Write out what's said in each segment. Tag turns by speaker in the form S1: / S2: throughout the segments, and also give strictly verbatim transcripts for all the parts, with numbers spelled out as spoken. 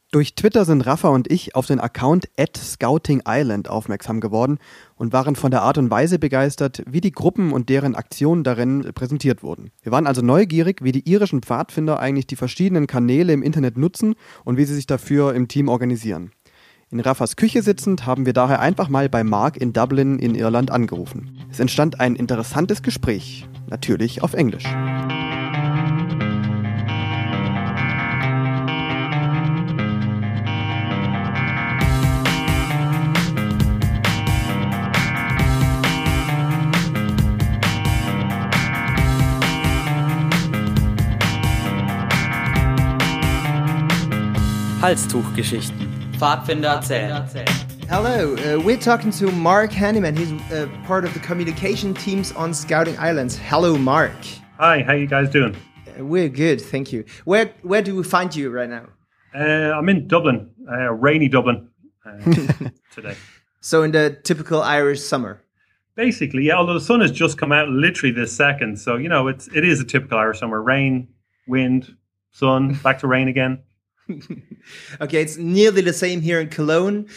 S1: Durch Twitter sind Rafa und ich auf den Account at Scouting Island aufmerksam geworden und waren von der Art und Weise begeistert, wie die Gruppen und deren Aktionen darin präsentiert wurden. Wir waren also neugierig, wie die irischen Pfadfinder eigentlich die verschiedenen Kanäle im Internet nutzen und wie sie sich dafür im Team organisieren. In Rafas Küche sitzend haben wir daher einfach mal bei Mark in Dublin in Irland angerufen. Es entstand ein interessantes Gespräch, natürlich auf Englisch.
S2: Halstuchgeschichten. Pfadfinder erzählen.
S3: Hello, uh, we're talking to Mark Hanneman. He's uh, part of the communication teams on Scouting Islands. Hello, Mark.
S4: Hi, how you guys doing?
S3: Uh, we're good, thank you. Where where do we find you right now?
S4: Uh, I'm in Dublin, uh, rainy Dublin uh, today.
S3: So in the typical Irish summer.
S4: Basically, yeah. Although the sun has just come out literally this second, so you know it's it is a typical Irish summer: rain, wind, sun, back to rain again.
S3: Okay, it's nearly the same here in Cologne,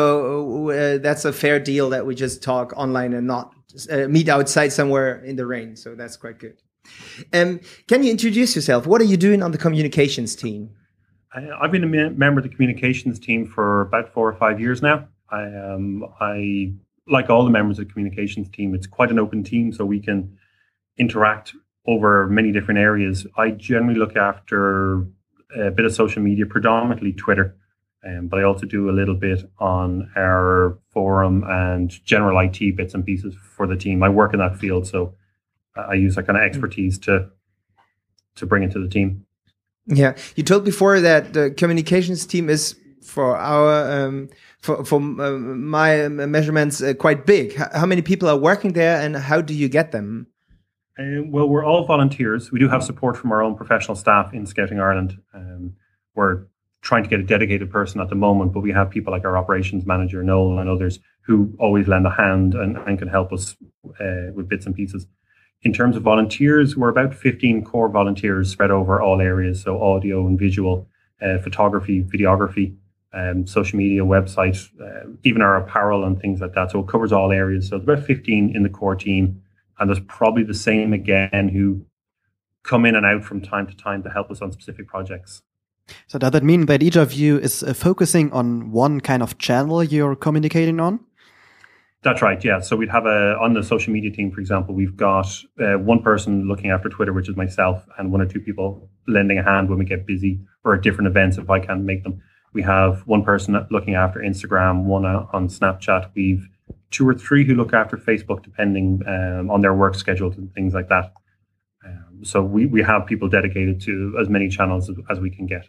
S3: so uh, that's a fair deal that we just talk online and not uh, meet outside somewhere in the rain, so that's quite good. Um, can you introduce yourself? What are you doing on the communications team?
S4: I, I've been a me- member of the communications team for about four or five years now. I, um, I like all the members of the communications team, it's quite an open team, so we can interact over many different areas. I generally look after a bit of social media, predominantly Twitter, um, but I also do a little bit on our forum and general I T bits and pieces for the team. I work in that field, so I use that kind of expertise to to bring into the team.
S3: Yeah, you told before that the communications team is, for our um, for for uh, my measurements, uh, quite big. H- how many people are working there, and how do you get them?
S4: Uh, well, we're all volunteers. We do have support from our own professional staff in Scouting Ireland. Um, we're trying to get a dedicated person at the moment, but we have people like our operations manager, Noel, and others who always lend a hand and, and can help us uh, with bits and pieces. In terms of volunteers, we're about fifteen core volunteers spread over all areas, so audio and visual, uh, photography, videography, um, social media, website, uh, even our apparel and things like that. So it covers all areas. So it's about fifteen in the core team. And there's probably the same again who come in and out from time to time to help us on specific projects.
S1: So does that mean that each of you is uh, focusing on one kind of channel you're communicating on?
S4: That's right, yeah. So we'd have a, on the social media team, for example, we've got uh, one person looking after Twitter, which is myself, and one or two people lending a hand when we get busy or at different events if I can't make them. We have one person looking after Instagram, one on Snapchat. We've two or three who look after Facebook, depending um, on their work schedules and things like that. Um, so we, we have people dedicated to as many channels as, as we can get.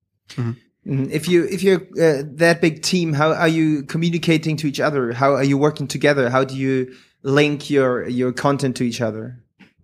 S3: Mm-hmm. If you if you're uh, that big team, how are you communicating to each other? How are you working together? How do you link your your content to each other?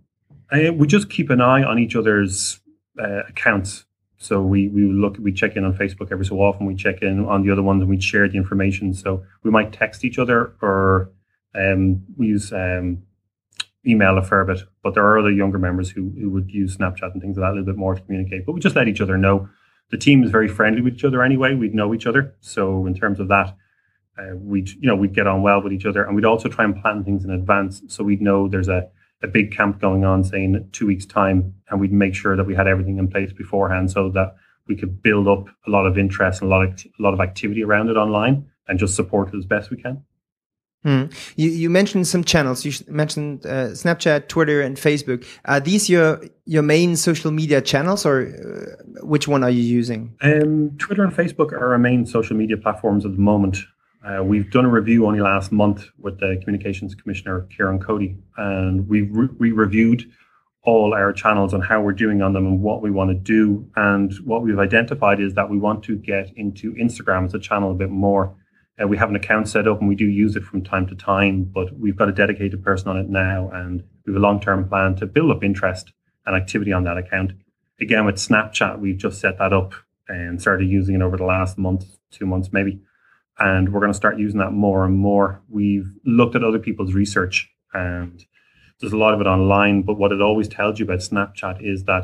S4: Uh, we just keep an eye on each other's uh, accounts. So we we look, we check in on Facebook every so often. We check in on the other ones and we share the information. So we might text each other or um, we use um, email a fair bit. But there are other younger members who, who would use Snapchat and things like that a little bit more to communicate. But we just let each other know. The team is very friendly with each other anyway. We'd know each other. So in terms of that, uh, we'd you know we'd get on well with each other, and we'd also try and plan things in advance. So we'd know there's a a big camp going on, say in two weeks' time, and we'd make sure that we had everything in place beforehand so that we could build up a lot of interest and a lot of a lot of activity around it online and just support it as best we can.
S3: Hmm. You you mentioned some channels. You mentioned uh, Snapchat, Twitter, and Facebook. Are these your your main social media channels, or uh, which one are you using?
S4: Um, Twitter and Facebook are our main social media platforms at the moment. Uh, we've done a review only last month with the Communications Commissioner, Kieran Cody, and we've re- re-reviewed all our channels and how we're doing on them and what we want to do. And what we've identified is that we want to get into Instagram as a channel a bit more. Uh, we have an account set up and we do use it from time to time, but we've got a dedicated person on it now, and we have a long-term plan to build up interest and activity on that account. Again, with Snapchat, we've just set that up and started using it over the last month, two months maybe. And we're going to start using that more and more. We've looked at other people's research and there's a lot of it online, but what it always tells you about Snapchat is that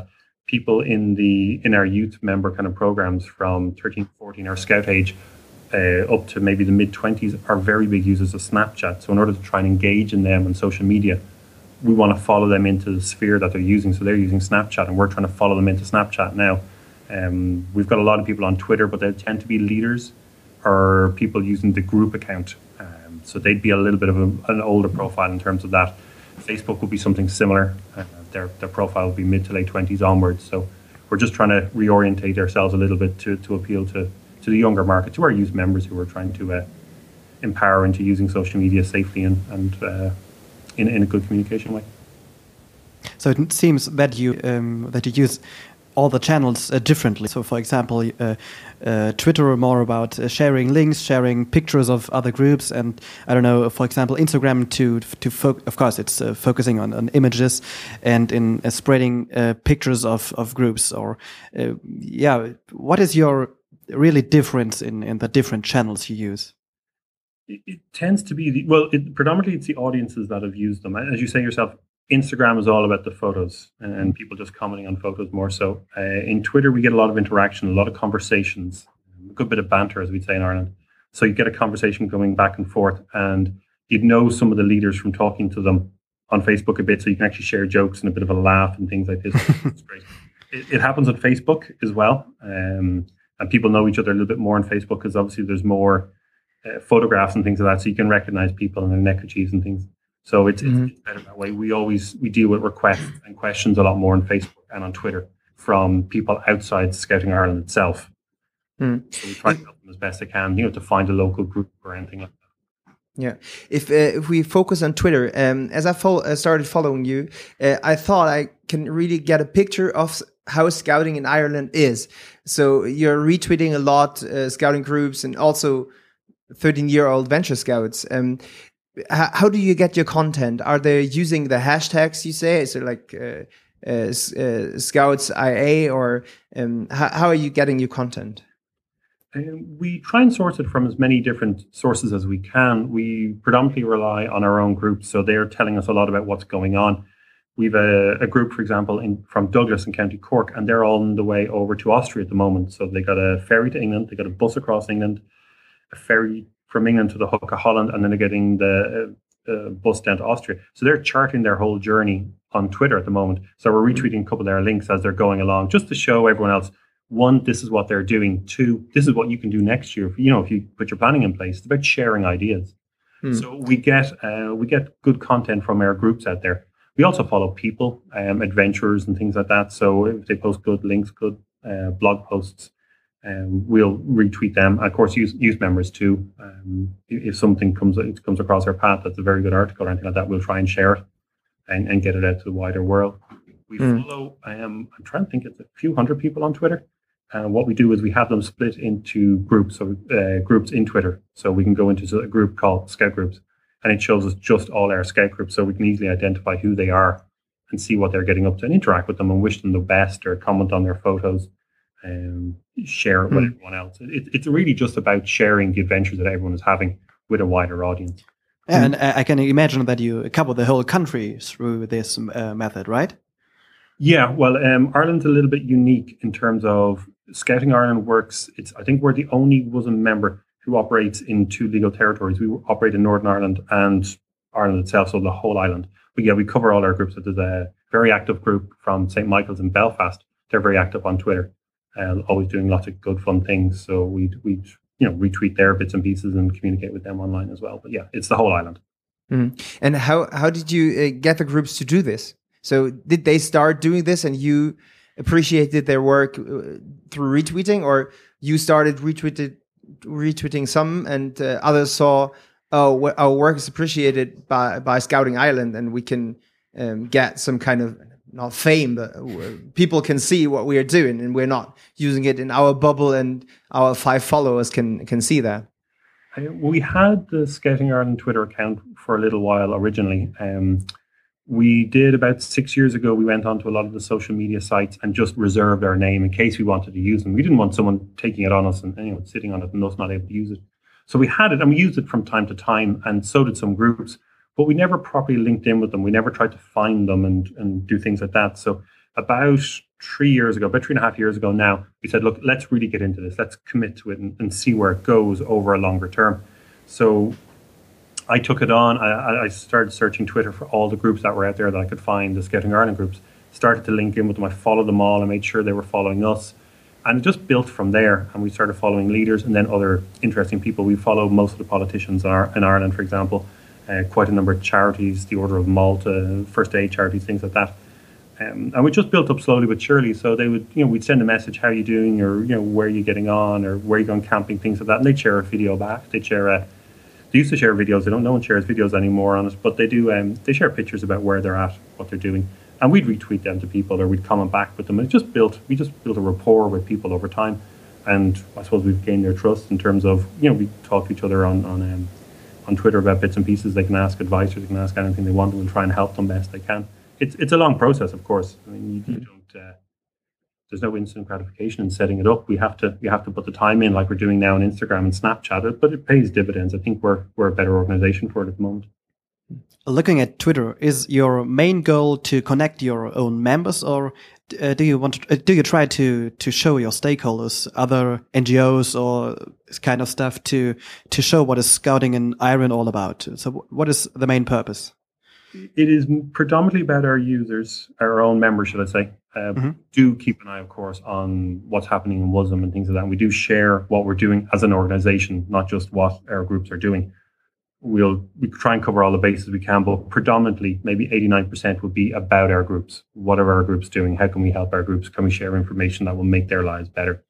S4: people in the in our youth member kind of programs from thirteen, fourteen, our scout age, uh, up to maybe the mid twenties, are very big users of Snapchat. So in order to try and engage in them on social media, we want to follow them into the sphere that they're using. So they're using Snapchat, and we're trying to follow them into Snapchat now. Um, we've got a lot of people on Twitter, but they tend to be leaders or people using the group account. Um, so they'd be a little bit of a, an older profile in terms of that. Facebook would be something similar. Uh, their their profile would be mid to late twenties onwards. So we're just trying to reorientate ourselves a little bit to, to appeal to, to the younger market, to our youth members who are trying to uh, empower into using social media safely and, and uh, in, in a good communication way.
S1: So it seems that you um, that you use all the channels uh, differently. So, for example, uh, uh, Twitter more about uh, sharing links, sharing pictures of other groups, and I don't know, for example, Instagram to to fo- of course it's uh, focusing on, on images and in uh, spreading uh, pictures of of groups. Or uh, yeah, what is your really difference in in the different channels you use?
S4: It, it tends to be the, well, it, predominantly it's the audiences that have used them. As you say yourself, Instagram is all about the photos and, and people just commenting on photos more so. Uh, in Twitter, we get a lot of interaction, a lot of conversations, a good bit of banter, as we'd say in Ireland. So you get a conversation going back and forth, and you'd know some of the leaders from talking to them on Facebook a bit, so you can actually share jokes and a bit of a laugh and things like this. It's great. It, it happens on Facebook as well, um, and people know each other a little bit more on Facebook because obviously there's more uh, photographs and things like that, so you can recognize people and their neckerchiefs and things. So it's, mm-hmm. it's, it's better that way. We always we deal with requests and questions a lot more on Facebook and on Twitter from people outside Scouting Ireland itself. Mm. So we try to help them as best they can, you know, to find a local group or anything like that.
S3: Yeah. If uh, if we focus on Twitter, um, as I fo- uh, started following you, uh, I thought I can really get a picture of how scouting in Ireland is. So you're retweeting a lot, uh, scouting groups, and also thirteen-year-old venture scouts. Um, How do you get your content? Are they using the hashtags you say? Is it like uh, uh, uh, Scouts I A, or um, how, how are you getting your content?
S4: Um, we try and source it from as many different sources as we can. We predominantly rely on our own groups, so they're telling us a lot about what's going on. We've a, a group, for example, in, from Douglas in County Cork, and they're all on the way over to Austria at the moment. So they got a ferry to England, they got a bus across England, a ferry from England to the Hook of Holland, and then they're getting the uh, bus down to Austria. So they're charting their whole journey on Twitter at the moment. So we're retweeting a couple of their links as they're going along, just to show everyone else, one, this is what they're doing. Two, this is what you can do next year. You know, if you put your planning in place, it's about sharing ideas. Hmm. So we get uh, we get good content from our groups out there. We also follow people, um, adventurers and things like that. So if they post good links, good uh, blog posts, Um, we'll retweet them. Of course, youth, youth members too. Um, if something comes it comes across our path that's a very good article or anything like that, we'll try and share it and, and get it out to the wider world. We mm. follow, um, I'm trying to think, it's a few hundred people on Twitter. And uh, what we do is we have them split into groups, so uh, groups in Twitter. So we can go into a group called Scout Groups, and it shows us just all our Scout groups, so we can easily identify who they are and see what they're getting up to and interact with them and wish them the best or comment on their photos. Um, share it with mm. everyone else. It, it's really just about sharing the adventures that everyone is having with a wider audience.
S1: Yeah, and I can imagine that you cover the whole country through this uh, method, right?
S4: Yeah, well, um, Ireland's a little bit unique in terms of Scouting Ireland works. It's I think we're the only W U S M member who operates in two legal territories. We operate in Northern Ireland and Ireland itself, so the whole island. But yeah, we cover all our groups. So there's a very active group from Saint Michael's in Belfast. They're very active on Twitter. Uh, always doing lots of good fun things, so we we you know retweet their bits and pieces and communicate with them online as well. But yeah, it's the whole island.
S3: Mm. And how how did you uh, get the groups to do this? So did they start doing this and you appreciated their work uh, through retweeting, or you started retweeted retweeting some and uh, others saw, oh, our work is appreciated by by Scouting Ireland and we can um, get some kind of, not fame, but people can see what we are doing and we're not using it in our bubble and our five followers can can see that.
S4: We had the Scouting Ireland Twitter account for a little while originally. Um, we did about six years ago, we went onto a lot of the social media sites and just reserved our name in case we wanted to use them. We didn't want someone taking it on us and you know, sitting on it and us not able to use it. So we had it and we used it from time to time, and so did some groups. But we never properly linked in with them. We never tried to find them and, and do things like that. So about three years ago, about three and a half years ago now, we said, look, let's really get into this. Let's commit to it and, and see where it goes over a longer term. So I took it on. I, I started searching Twitter for all the groups that were out there that I could find, the Scouting Ireland groups. Started to link in with them. I followed them all. I made sure they were following us. And it just built from there. And we started following leaders and then other interesting people. We follow most of the politicians in, our, in Ireland, for example. Uh, quite a number of charities, the Order of Malta, First Aid charities, things like that. Um, and we just built up slowly but surely. So they would, you know, we'd send a message, how are you doing? Or, you know, where are you getting on? Or where are you going camping? Things like that. And they'd share a video back. They'd share a... They used to share videos. They don't. No one shares videos anymore on it, but they do. Um, they share pictures about where they're at, what they're doing, and we'd retweet them to people, or we'd comment back with them. And it just built. We just built a rapport with people over time, and I suppose we've gained their trust in terms of, you know, we talk to each other on on um, on Twitter about bits and pieces. They can ask advice, or they can ask anything they want, and we'll try and help them best they can. It's it's a long process, of course. I mean, you, you don't. Uh, There's no instant gratification in setting it up. We have to we have to put the time in, like we're doing now on Instagram and Snapchat, but it pays dividends. I think we're we're a better organization for it at the moment.
S1: Looking at Twitter, is your main goal to connect your own members, or uh, do you want to, uh, do you try to to show your stakeholders, other N G Os or this kind of stuff, to to show what is Scouting in Ireland all about? So, what is the main purpose?
S4: It is predominantly about our users, our own members, should I say. Uh, mm-hmm. Do keep an eye, of course, on what's happening in WUSM and things like that. And we do share what we're doing as an organization, not just what our groups are doing. We'll we try and cover all the bases we can, but predominantly, maybe eighty-nine percent would be about our groups. What are our groups doing? How can we help our groups? Can we share information that will make their lives better?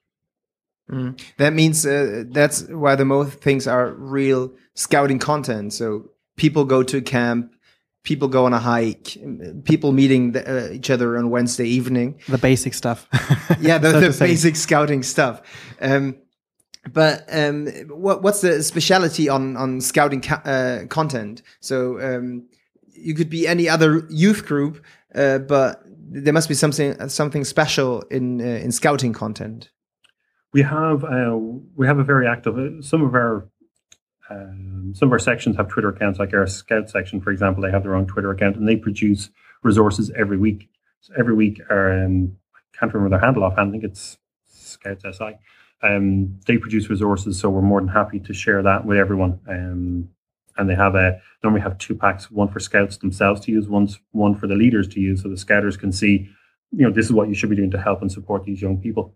S3: Mm. That means uh, that's why the most things are real scouting content. So people go to camp. People go on a hike, people meeting the, uh, each other on Wednesday evening.
S1: The basic stuff.
S3: yeah, the, so the basic scouting stuff. Um, but um, what, what's the speciality on, on scouting ca- uh, content? So um, you could be any other youth group, uh, but there must be something something special in uh, in scouting content.
S4: We have uh, we have a very active. Some of our Um, some of our sections have Twitter accounts, like our Scout section, for example. They have their own Twitter account, and they produce resources every week. So every week, our, um, I can't remember their handle offhand. I think it's Scouts S I. Um, they produce resources, so we're more than happy to share that with everyone. Um, and they have a normally have two packs: one for Scouts themselves to use, one's one for the leaders to use, so the Scouters can see, you know, this is what you should be doing to help and support these young people.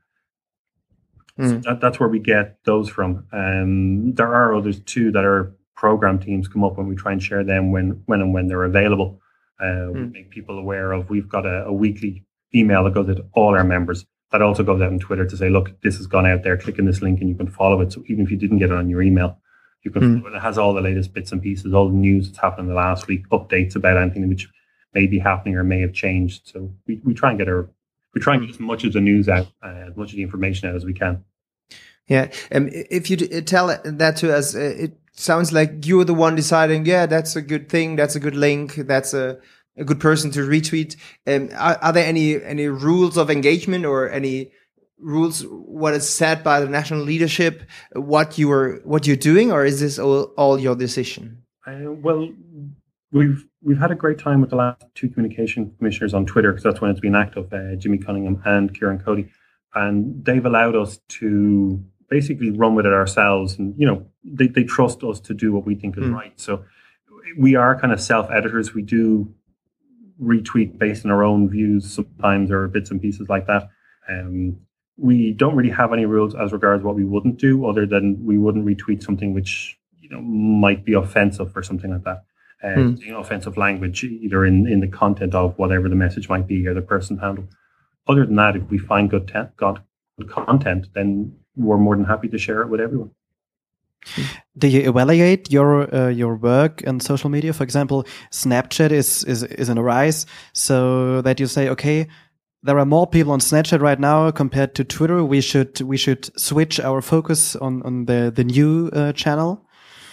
S4: Mm. So that, that's where we get those from. Um, there are others too that are program teams come up, and we try and share them when, when and when they're available. Uh, mm. We make people aware of. We've got a, a weekly email that goes out to all our members. That also goes out on Twitter to say, look, this has gone out there. Click on this link, and you can follow it. So even if you didn't get it on your email, you can. Mm. Follow it. It has all the latest bits and pieces, all the news that's happened in the last week, updates about anything which may be happening or may have changed. So we, we try and get our we try and get as much of the news out, uh, as much of the information out as we can.
S3: Yeah, um, if you t- tell that to us, uh, it sounds like you're the one deciding, yeah, that's a good thing, that's a good link, that's a, a good person to retweet. Um, are, are there any any rules of engagement or any rules, what is said by the national leadership, what you are what you're doing, or is this all, all your decision?
S4: Uh, well, we've we've had a great time with the last two communication commissioners on Twitter, because that's when it's been active, uh, Jimmy Cunningham and Kieran Cody, and they've allowed us to basically run with it ourselves, and you know they, they trust us to do what we think is mm. right. So we are kind of self-editors. We do retweet based on our own views sometimes, or bits and pieces like that. Um, we don't really have any rules as regards what we wouldn't do, other than we wouldn't retweet something which you know might be offensive or something like that. Uh, mm. You know, offensive language, either in, in the content of whatever the message might be or the person handle. Other than that, if we find good, te- good content, then we're more than happy to share it with everyone.
S1: Do you evaluate your uh, your work on social media? For example, Snapchat is, is is in a rise, so that you say, okay, there are more people on Snapchat right now compared to Twitter. We should we should switch our focus on on the the new uh, channel.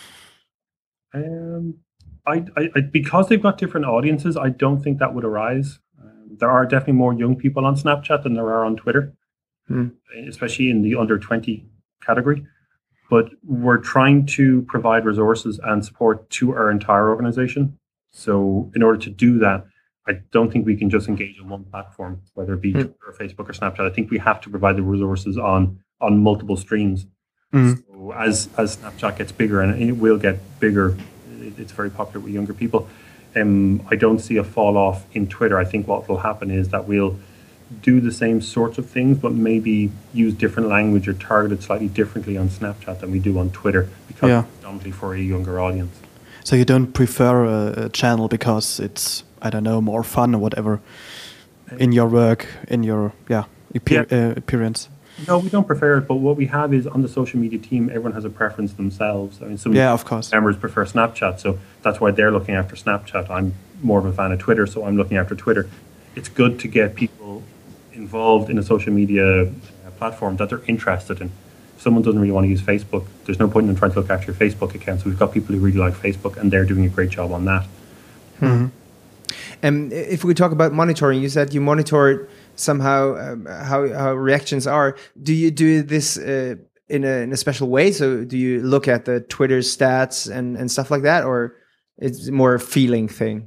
S4: Um, I, I because they've got different audiences, I don't think that would arise. Um, there are definitely more young people on Snapchat than there are on Twitter. Hmm. Especially in the under twenty category. But we're trying to provide resources and support to our entire organization. So in order to do that, I don't think we can just engage on one platform, whether it be mm. Twitter or Facebook or Snapchat. I think we have to provide the resources on on multiple streams. Mm. So as as Snapchat gets bigger, and it will get bigger, it's very popular with younger people. Um, I don't see a fall off in Twitter. I think what will happen is that we'll do the same sorts of things, but maybe use different language or target it slightly differently on Snapchat than we do on Twitter, because yeah. it's predominantly for a younger audience.
S1: So you don't prefer a, a channel because it's, I don't know, more fun or whatever in your work, in your yeah, appear, yeah. Uh, appearance?
S4: No, we don't prefer it, but what we have is on the social media team, everyone has a preference themselves. I mean, some
S1: yeah, of course.
S4: members prefer Snapchat, so that's why they're looking after Snapchat. I'm more of a fan of Twitter, so I'm looking after Twitter. It's good to get people involved in a social media uh, platform that they're interested in. If someone doesn't really want to use Facebook, there's no point in trying to look after your Facebook account. So we've got people who really like Facebook, and they're doing a great job on that.
S3: Mm-hmm. And if we talk about monitoring, you said you monitor somehow um, how how reactions are. Do you do this uh, in a in a special way? So do you look at the Twitter stats and and stuff like that, or it's more a feeling thing?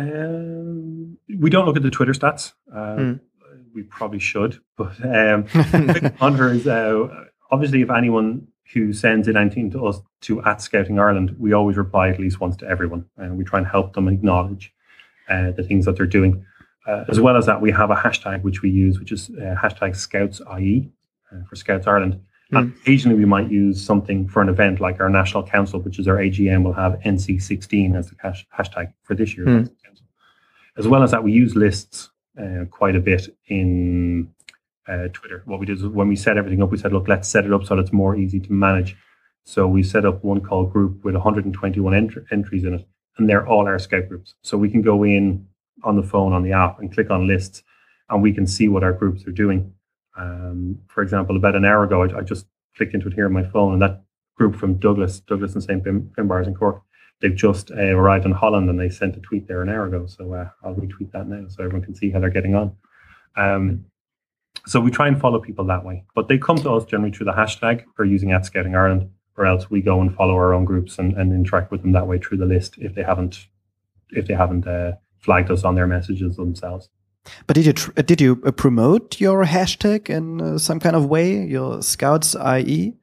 S4: Um, we don't look at the Twitter stats. Uh, mm. We probably should, but um, monitor is uh, obviously if anyone who sends in anything to us to at Scouting Ireland, we always reply at least once to everyone, and we try and help them acknowledge uh, the things that they're doing. Uh, as well as that, we have a hashtag which we use, which is uh, hashtag Scouts I E uh, for Scouts Ireland. Mm. And occasionally we might use something for an event like our National Council, which is our A G M, will have N C sixteen as the hash- hashtag for this year's mm. Council. As well as that, we use lists uh, quite a bit in uh, Twitter. What we did is when we set everything up, we said, look, let's set it up so that it's more easy to manage. So we set up one called group with one hundred twenty-one ent- entries in it, and they're all our Scout groups. So we can go in on the phone, on the app, and click on lists, and we can see what our groups are doing. Um, for example, about an hour ago, I, I just clicked into it here on my phone, and that group from Douglas, Douglas and Saint Finbarrs in Cork, they've just uh, arrived in Holland, and they sent a tweet there an hour ago. So uh, I'll retweet that now so everyone can see how they're getting on. Um, so we try and follow people that way, but they come to us generally through the hashtag or using at Scouting Ireland, or else we go and follow our own groups and, and interact with them that way through the list if they haven't, if they haven't uh, flagged us on their messages themselves.
S1: But did you tr- did you uh, promote your hashtag in uh, some kind of way, your Scouts I E?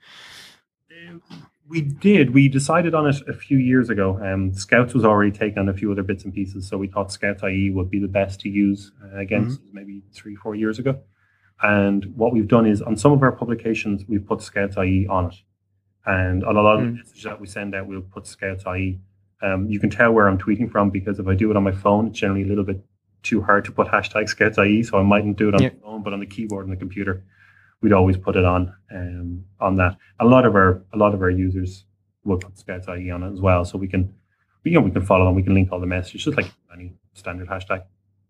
S4: We did. We decided on it a few years ago. Um, Scouts was already taking on a few other bits and pieces, so we thought Scouts I E would be the best to use uh, against mm-hmm. maybe three, four years ago. And what we've done is on some of our publications, we've put Scouts I E on it. And on a lot mm-hmm. of the messages that we send out, we'll put Scouts I E. Um, you can tell where I'm tweeting from because if I do it on my phone, it's generally a little bit too hard to put hashtag Scouts I E, so I mightn't do it on yeah. the phone, but on the keyboard and the computer, we'd always put it on um, on that. A lot of our a lot of our users will put Scouts I E on it as well, so we can we, you know we can follow them, we can link all the messages, just like any standard hashtag.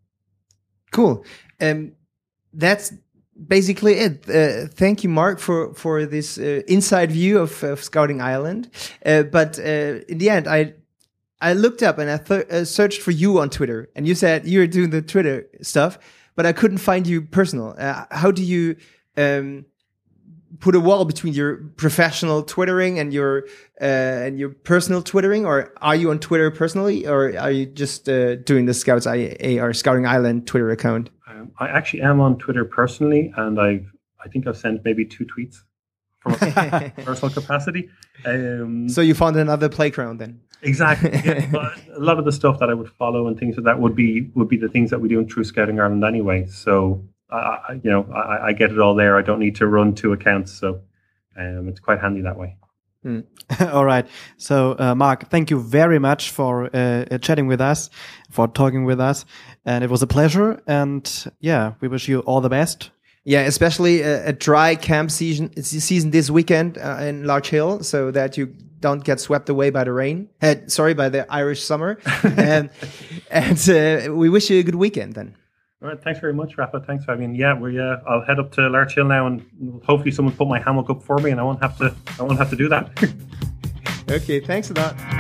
S3: Cool. Um, that's basically it. Uh, thank you, Mark, for for this uh, inside view of, of Scouting Ireland. Uh, but uh, in the end, I. I looked up and I th- uh, searched for you on Twitter, and you said you were doing the Twitter stuff, but I couldn't find you personal. Uh, how do you um, put a wall between your professional Twittering and your uh, and your personal Twittering, or are you on Twitter personally, or are you just uh, doing the Scouts I A or Scouting Ireland Twitter account?
S4: Um, I actually am on Twitter personally, and I've I think I've sent maybe two tweets from a personal capacity. Um,
S3: so you found another playground then.
S4: Exactly. Yeah. But a lot of the stuff that I would follow and things like that would be would be the things that we do in True Scouting Ireland anyway. So I, I you know I, I get it all there. I don't need to run two accounts, so um, it's quite handy that way.
S1: Mm. All right. So uh, Mark, thank you very much for uh, chatting with us, for talking with us, and it was a pleasure. And yeah, we wish you all the best.
S3: Yeah, especially a, a dry camp season season this weekend uh, in Larch Hill, so that you don't get swept away by the rain. Uh, sorry, by the Irish summer. um, and uh, we wish you a good weekend then.
S4: All right, thanks very much, Rafa. Thanks, Fabian. Yeah, we. Uh, I'll head up to Larch Hill now, and hopefully someone put my hammock up for me, and I won't have to. I won't have to do that.
S3: Okay, thanks a lot.